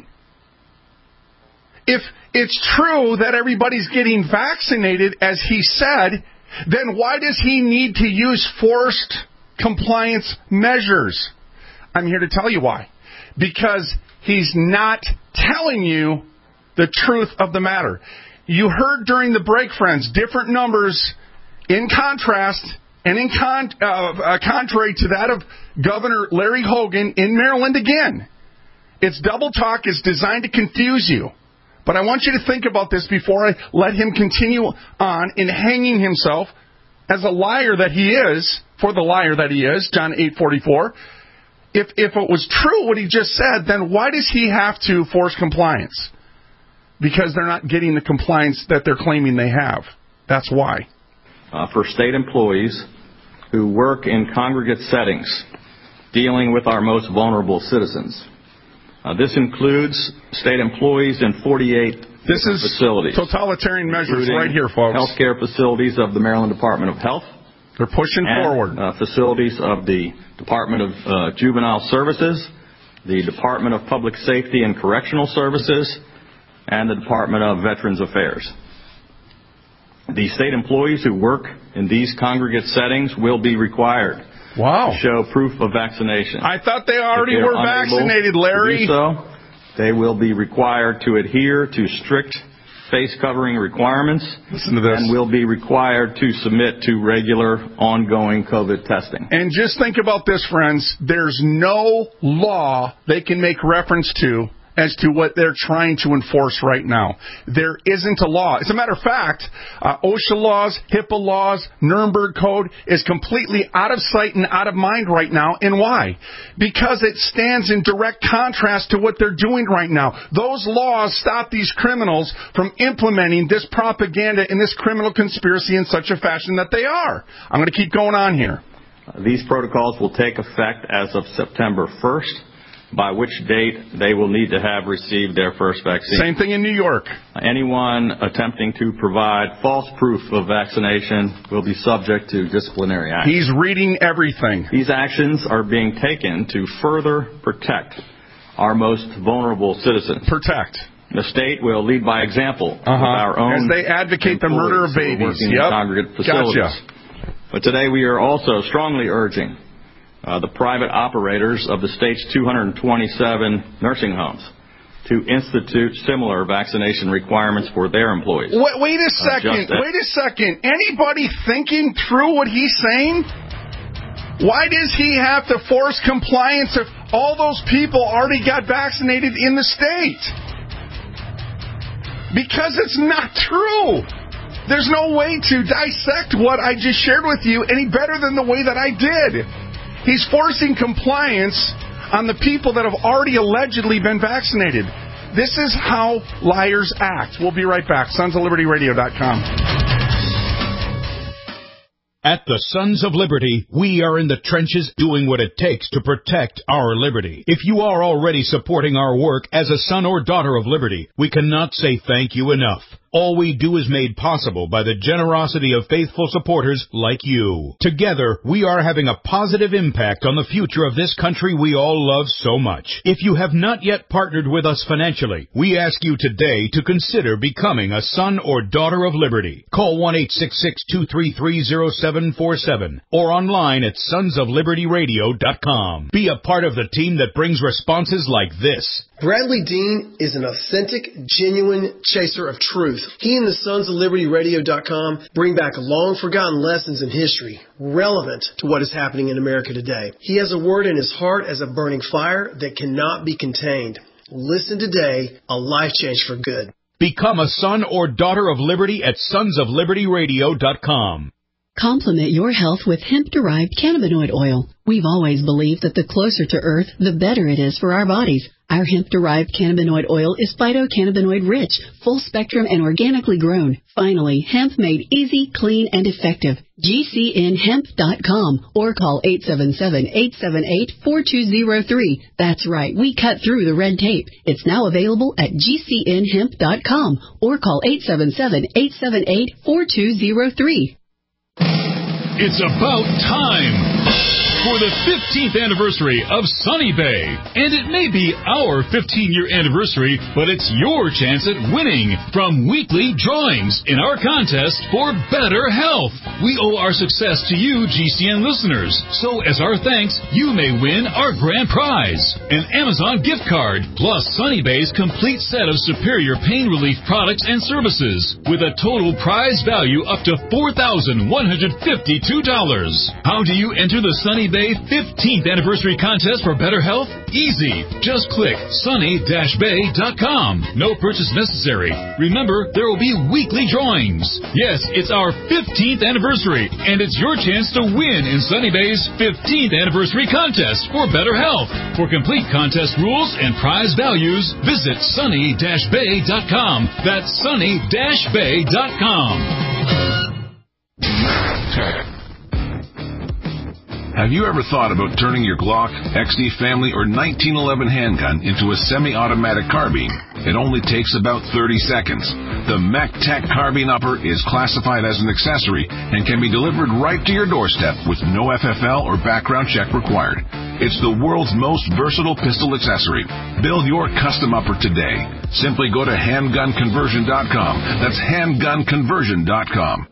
If it's true that everybody's getting vaccinated, as he said, then why does he need to use forced compliance measures? I'm here to tell you why. Because he's not telling you the truth of the matter. You heard during the break, friends, different numbers in contrast and in con- uh, uh, contrary to that of Governor Larry Hogan in Maryland again. It's double talk. It's designed to confuse you. But I want you to think about this before I let him continue on in hanging himself as a liar that he is, for the liar that he is, John eight forty-four. If, if it was true what he just said, then why does he have to force compliance? Because they're not getting the compliance that they're claiming they have. That's why. Uh, for state employees who work in congregate settings dealing with our most vulnerable citizens. Uh, this includes state employees in forty-eight this is facilities. Totalitarian measures right here, folks. Healthcare facilities of the Maryland Department of Health. They're pushing and, forward. Uh, facilities of the Department of uh, Juvenile Services, the Department of Public Safety and Correctional Services, and the Department of Veterans Affairs. The state employees who work in these congregate settings will be required wow. to show proof of vaccination. I thought they already were vaccinated, Larry. To do so, they will be required to adhere to strict face covering requirements. Listen to this. And will be required to submit to regular ongoing COVID testing. And just think about this, friends. There's no law they can make reference to as to what they're trying to enforce right now. There isn't a law. As a matter of fact, uh, OSHA laws, HIPAA laws, Nuremberg Code is completely out of sight and out of mind right now. And why? Because it stands in direct contrast to what they're doing right now. Those laws stop these criminals from implementing this propaganda and this criminal conspiracy in such a fashion that they are. I'm going to keep going on here. Uh, these protocols will take effect as of September first. By which date they will need to have received their first vaccine. Same thing in New York. Anyone attempting to provide false proof of vaccination will be subject to disciplinary action. He's reading everything. These actions are being taken to further protect our most vulnerable citizens. Protect. The state will lead by example uh-huh. with our own as they advocate the murder of babies. Yep. In congregate facilities. Gotcha. But today we are also strongly urging Uh, the private operators of the state's two hundred twenty-seven nursing homes to institute similar vaccination requirements for their employees. Wait, wait a second. Uh, wait a second. Anybody thinking through what he's saying? Why does he have to force compliance if all those people already got vaccinated in the state? Because it's not true. There's no way to dissect what I just shared with you any better than the way that I did. He's forcing compliance on the people that have already allegedly been vaccinated. This is how liars act. We'll be right back. sons of liberty radio dot com. At the Sons of Liberty, we are in the trenches doing what it takes to protect our liberty. If you are already supporting our work as a son or daughter of liberty, we cannot say thank you enough. All we do is made possible by the generosity of faithful supporters like you. Together, we are having a positive impact on the future of this country we all love so much. If you have not yet partnered with us financially, we ask you today to consider becoming a son or daughter of liberty. Call one eight six six, two three three, zero seven four seven or online at sons of liberty radio dot com. Be a part of the team that brings responses like this. Bradley Dean is an authentic, genuine chaser of truth. He and the sons of liberty radio dot com bring back long-forgotten lessons in history, relevant to what is happening in America today. He has a word in his heart as a burning fire that cannot be contained. Listen today, a life change for good. Become a son or daughter of liberty at sons of liberty radio dot com. Complement your health with hemp-derived cannabinoid oil. We've always believed that the closer to Earth, the better it is for our bodies. Our hemp-derived cannabinoid oil is phytocannabinoid-rich, full-spectrum, and organically grown. Finally, hemp made easy, clean, and effective. G C N hemp dot com or call eight seven seven, eight seven eight, four two zero three. That's right, we cut through the red tape. It's now available at G C N hemp dot com or call eight seven seven, eight seven eight, four two zero three. It's about time for the fifteenth anniversary of Sunny Bay. And it may be our fifteen-year anniversary, but it's your chance at winning from weekly drawings in our contest for better health. We owe our success to you, G C N listeners. So as our thanks, you may win our grand prize, an Amazon gift card, plus Sunny Bay's complete set of superior pain relief products and services, with a total prize value up to four thousand one hundred fifty-two dollars. How do you enter the Sunny Bay fifteenth anniversary contest for better health? Easy. Just click sunny dash bay dot com. No purchase necessary. Remember, there will be weekly drawings. Yes, it's our fifteenth anniversary, and it's your chance to win in Sunny Bay's fifteenth anniversary contest for better health. For complete contest rules and prize values, visit sunny dash bay dot com. That's sunny dash bay dot com. Have you ever thought about turning your Glock, X D Family, or nineteen eleven handgun into a semi-automatic carbine? It only takes about thirty seconds. The MacTac Carbine Upper is classified as an accessory and can be delivered right to your doorstep with no F F L or background check required. It's the world's most versatile pistol accessory. Build your custom upper today. Simply go to handgun conversion dot com. That's handgun conversion dot com.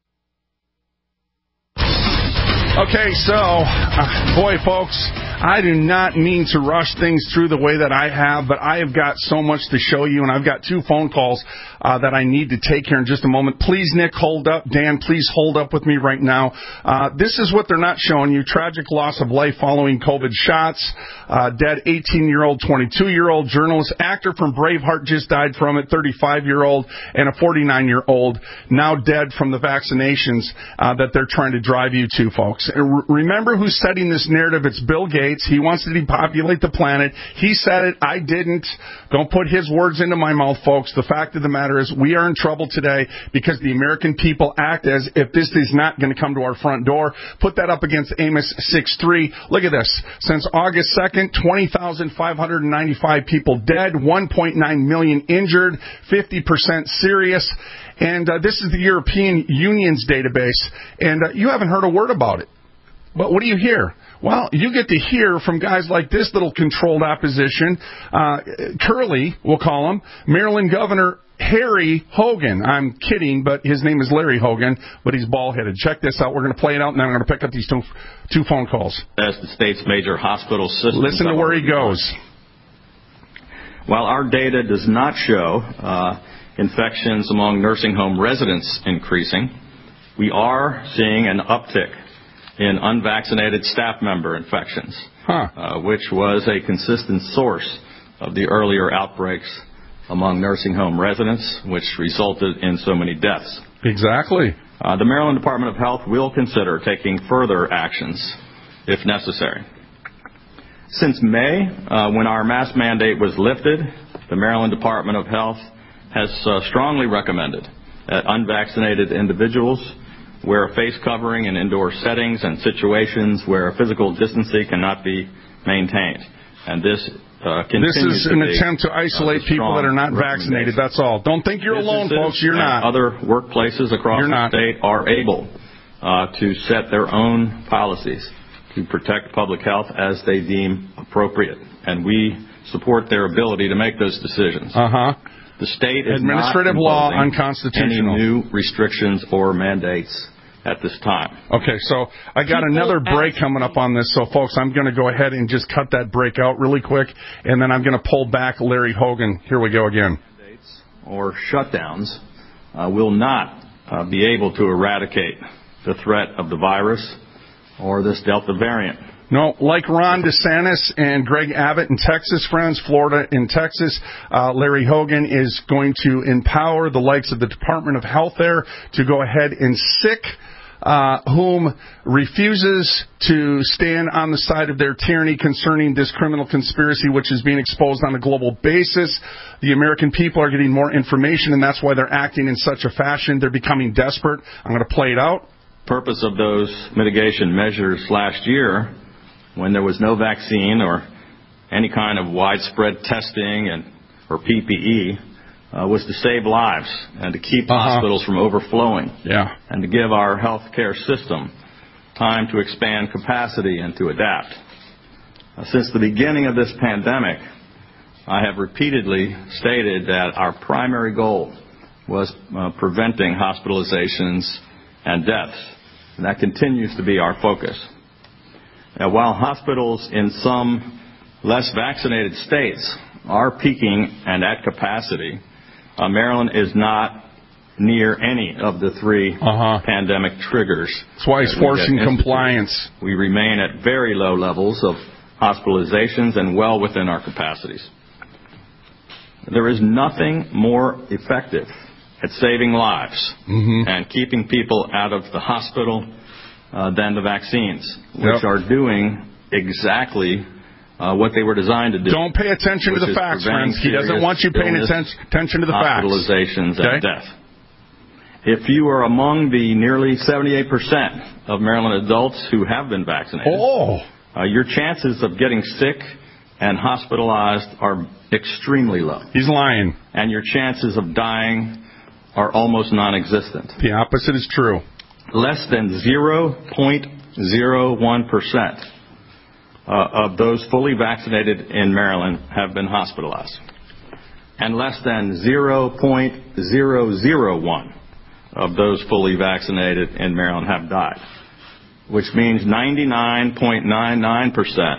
Okay, so, uh, boy, folks, I do not mean to rush things through the way that I have, but I have got so much to show you, and I've got two phone calls uh, that I need to take here in just a moment. Please, Nick, hold up. Dan, please hold up with me right now. Uh, this is what they're not showing you. Tragic loss of life following COVID shots. Uh, dead eighteen-year-old, twenty-two-year-old journalist. Actor from Braveheart just died from it, thirty-five-year-old, and a forty-nine-year-old, now dead from the vaccinations uh, that they're trying to drive you to, folks. Remember who's setting this narrative? It's Bill Gates. He wants to depopulate the planet. He said it. I didn't. Don't put his words into my mouth, folks. The fact of the matter is we are in trouble today because the American people act as if this is not going to come to our front door. Put that up against Amos six three. Look at this. Since August second, twenty thousand five hundred ninety-five people dead, one point nine million injured, fifty percent serious. And uh, this is the European Union's database, and uh, you haven't heard a word about it. But what do you hear? Well, you get to hear from guys like this little controlled opposition, uh, Curly, we'll call him, Maryland Governor Harry Hogan. I'm kidding, but his name is Larry Hogan, but he's bald-headed. Check this out. We're going to play it out, and then I'm going to pick up these two, two phone calls. As the state's major hospital system. Listen to where he goes. While our data does not show uh, infections among nursing home residents increasing, we are seeing an uptick in unvaccinated staff member infections, huh. uh, which was a consistent source of the earlier outbreaks among nursing home residents, which resulted in so many deaths. Exactly. Uh, the Maryland Department of Health will consider taking further actions if necessary. Since May, uh, when our mask mandate was lifted The Maryland Department of Health has uh, strongly recommended that unvaccinated individuals wear a face covering in indoor settings and situations where physical distancing cannot be maintained. And this uh, continues This is to an be, attempt to isolate uh, people that are not vaccinated. That's all. Don't think you're alone, folks. You're not. Other workplaces across You're the not. state are able uh, to set their own policies to protect public health as they deem appropriate. And we support their ability to make those decisions. Uh-huh. The state is Administrative not law imposing unconstitutional. any new restrictions or mandates at this time. Okay, so I got People another break coming up on this. So, folks, I'm going to go ahead and just cut that break out really quick, and then I'm going to pull back Larry Hogan. Here we go again. Or shutdowns uh, will not uh, be able to eradicate the threat of the virus or this Delta variant. No, like Ron DeSantis and Greg Abbott in Texas, friends, Florida in Texas, uh, Larry Hogan is going to empower the likes of the Department of Health there to go ahead and sick uh, whom refuses to stand on the side of their tyranny concerning this criminal conspiracy which is being exposed on a global basis. The American people are getting more information, and that's why they're acting in such a fashion. They're becoming desperate. I'm going to play it out. Purpose of those mitigation measures last year, when there was no vaccine or any kind of widespread testing and or P P E, uh, was to save lives and to keep uh-huh. hospitals from overflowing. Yeah. And to give our healthcare system time to expand capacity and to adapt. Uh, since the beginning of this pandemic, I have repeatedly stated that our primary goal was uh, preventing hospitalizations and deaths, and that continues to be our focus. Now, while hospitals in some less vaccinated states are peaking and at capacity, uh, Maryland is not near any of the three uh-huh. pandemic triggers. That's why he's forcing compliance. We remain at very low levels of hospitalizations and well within our capacities. There is nothing more effective at saving lives mm-hmm. and keeping people out of the hospital uh, than the vaccines, which yep. are doing exactly uh, what they were designed to do. Don't pay attention to the facts, friends. He doesn't want you paying illness, atten- attention to the facts. Hospitalizations okay? and death. If you are among the nearly seventy-eight percent of Maryland adults who have been vaccinated, oh. uh, your chances of getting sick and hospitalized are extremely low. He's lying. And your chances of dying are almost non-existent. The opposite is true. Less than zero point zero one percent uh, of those fully vaccinated in Maryland have been hospitalized. And less than zero point zero zero one of those fully vaccinated in Maryland have died, which means ninety-nine point nine nine percent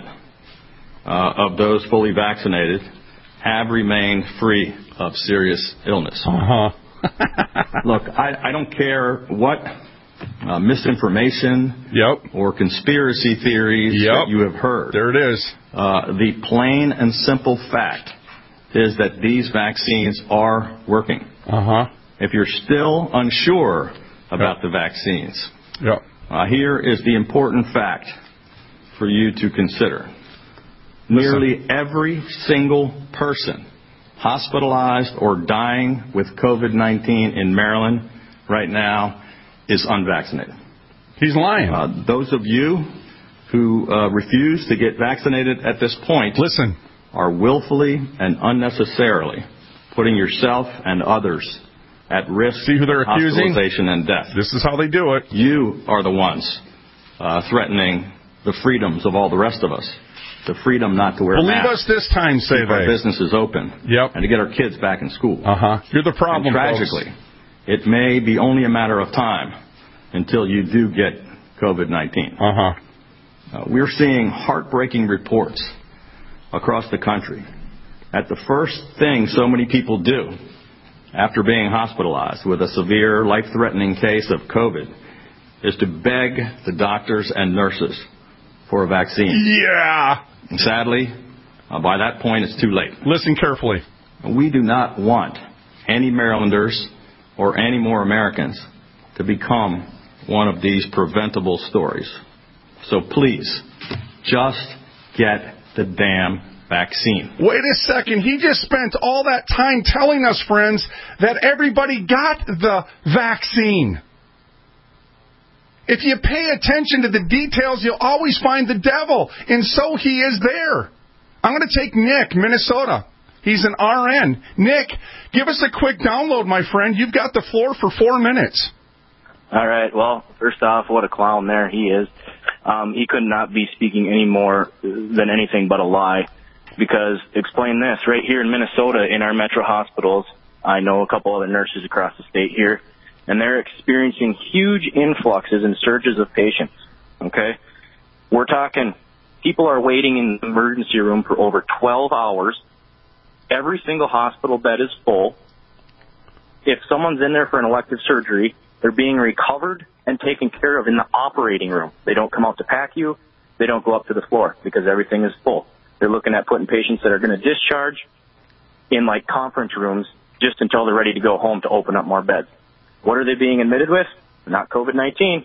uh, of those fully vaccinated have remained free of serious illness. Uh-huh. Look, I, I don't care what uh, misinformation yep. or conspiracy theories yep. that you have heard. There it is. Uh, the plain and simple fact is that these vaccines are working. Uh-huh. If you're still unsure about yep. the vaccines, yep. uh, here is the important fact for you to consider. Listen. Nearly every single person hospitalized or dying with COVID nineteen in Maryland right now is unvaccinated. He's lying. Uh, those of you who uh, refuse to get vaccinated at this point listen, are willfully and unnecessarily putting yourself and others at risk See who they're of accusing? hospitalization and death. This is how they do it. You are the ones uh, threatening the freedoms of all the rest of us. The freedom not to wear Believe masks. us this time, say keep they. our businesses open. Yep. And to get our kids back in school. Uh-huh. You're the problem, and tragically, folks. it may be only a matter of time until you do get COVID nineteen. Uh-huh. Uh, we're seeing heartbreaking reports across the country that the first thing so many people do after being hospitalized with a severe, life-threatening case of COVID is to beg the doctors and nurses for a vaccine. Yeah. And sadly, uh, by that point, it's too late. Listen carefully. We do not want any Marylanders or any more Americans to become one of these preventable stories. So please, just get the damn vaccine. Wait a second. He just spent all that time telling us, friends, that everybody got the vaccine. If you pay attention to the details, you'll always find the devil. And so he is there. I'm going to take Nick, Minnesota. He's an R N. Nick, give us a quick download, my friend. You've got the floor for four minutes. All right. Well, first off, what a clown there he is. Um, he could not be speaking any more than anything but a lie. Because, explain this, right here in Minnesota, in our metro hospitals, I know a couple other nurses across the state here, and they're experiencing huge influxes and surges of patients, okay? We're talking, people are waiting in the emergency room for over twelve hours. Every single hospital bed is full. If someone's in there for an elective surgery, they're being recovered and taken care of in the operating room. They don't come out to pack you. They don't go up to the floor because everything is full. They're looking at putting patients that are going to discharge in, like, conference rooms just until they're ready to go home to open up more beds. What are they being admitted with? Not COVID nineteen.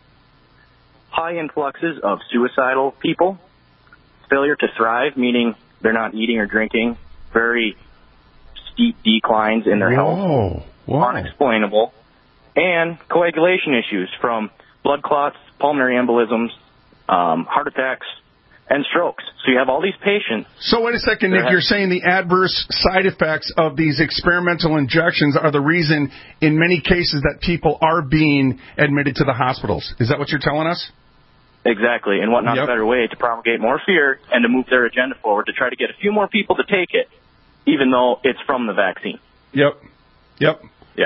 High influxes of suicidal people, failure to thrive, meaning they're not eating or drinking, very steep declines in their Whoa. health, Whoa. unexplainable, and coagulation issues from blood clots, pulmonary embolisms, um, heart attacks, and strokes. So you have all these patients. So wait a second, Nick. You're saying the adverse side effects of these experimental injections are the reason in many cases that people are being admitted to the hospitals. Is that what you're telling us? Exactly. And what not Yep. a better way to propagate more fear and to move their agenda forward to try to get a few more people to take it, even though it's from the vaccine. Yep. Yep. Yeah.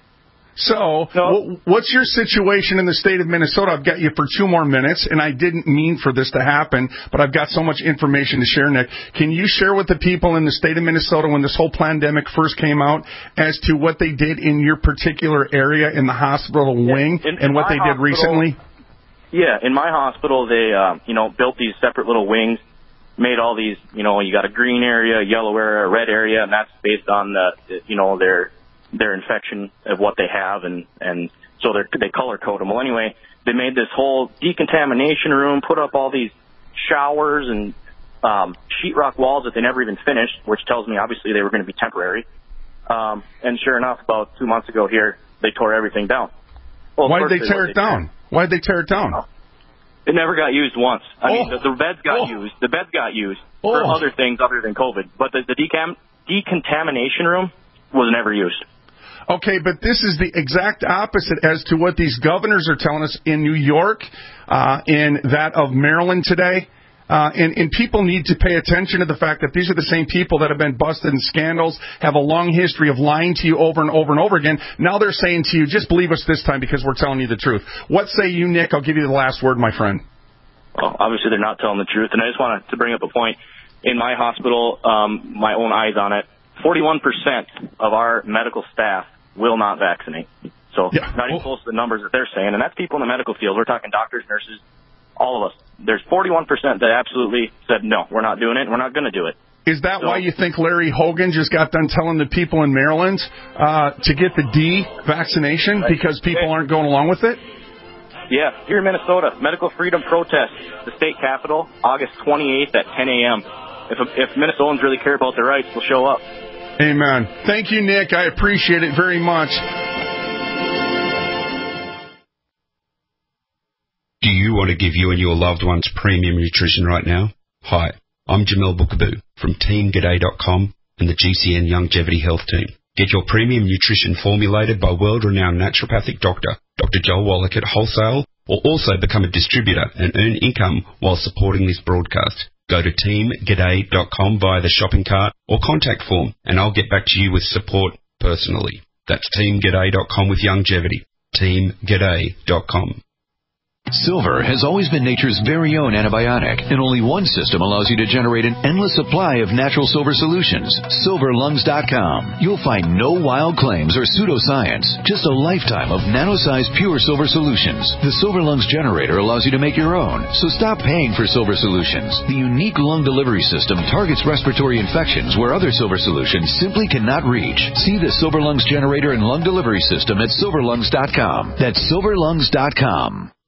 So, w- what's your situation in the state of Minnesota? I've got you for two more minutes, and I didn't mean for this to happen, but I've got so much information to share, Nick. Can you share with the people in the state of Minnesota when this whole pandemic first came out as to what they did in your particular area in the hospital wing in, in and what they did hospital, recently? Yeah, in my hospital, they, uh, you know, built these separate little wings, made all these, you know, you got a green area, a yellow area, a red area, and that's based on the, you know, their their infection of what they have, and, and so they they color code them. Well, anyway, they made this whole decontamination room, put up all these showers and um, sheetrock walls that they never even finished, which tells me obviously they were going to be temporary. Um, and sure enough, about two months ago here, they tore everything down. Well, Why did they tear it down? Why did they tear it down? Oh. It never got used once. I oh. mean, the, the beds got oh. used. The beds got used oh. for other things other than COVID. But the, the decam- decontamination room was never used. Okay, but this is the exact opposite as to what these governors are telling us in New York, uh, in that of Maryland today. Uh, and, and people need to pay attention to the fact that these are the same people that have been busted in scandals, have a long history of lying to you over and over and over again. Now they're saying to you, just believe us this time because we're telling you the truth. What say you, Nick? I'll give you the last word, my friend. Well, obviously they're not telling the truth. And I just wanted to bring up a point. In my hospital, um, my own eyes on it, forty-one percent of our medical staff will not vaccinate. So yeah. not even close to the numbers that they're saying. And that's people in the medical field. We're talking doctors, nurses, all of us. There's forty-one percent that absolutely said, no, we're not doing it, and we're not going to do it. Is that so, why you think Larry Hogan just got done telling the people in Maryland uh, to get the D vaccination right. because people aren't going along with it? Yeah, here in Minnesota, Medical Freedom Protest, the state capitol, August twenty-eighth at ten a.m. If, if Minnesotans really care about their rights, they'll show up. Amen. Thank you, Nick. I appreciate it very much. Do you want to give you and your loved ones premium nutrition right now? Hi, I'm Jamel Bookaboo from Team G'day dot com and the G C N Longevity Health Team. Get your premium nutrition formulated by world-renowned naturopathic doctor, Doctor Joel Wallach at Wholesale, or also become a distributor and earn income while supporting this broadcast. Go to Team G'day dot com via the shopping cart or contact form, and I'll get back to you with support personally. That's Team G'day dot com with Longevity. Team G'day dot com. Silver has always been nature's very own antibiotic, and only one system allows you to generate an endless supply of natural silver solutions. Silver Lungs dot com. You'll find no wild claims or pseudoscience, just a lifetime of nano-sized pure silver solutions. The Silver Lungs generator allows you to make your own, so stop paying for silver solutions. The unique lung delivery system targets respiratory infections where other silver solutions simply cannot reach. See the Silver Lungs generator and lung delivery system at Silver Lungs dot com. That's Silver Lungs dot com.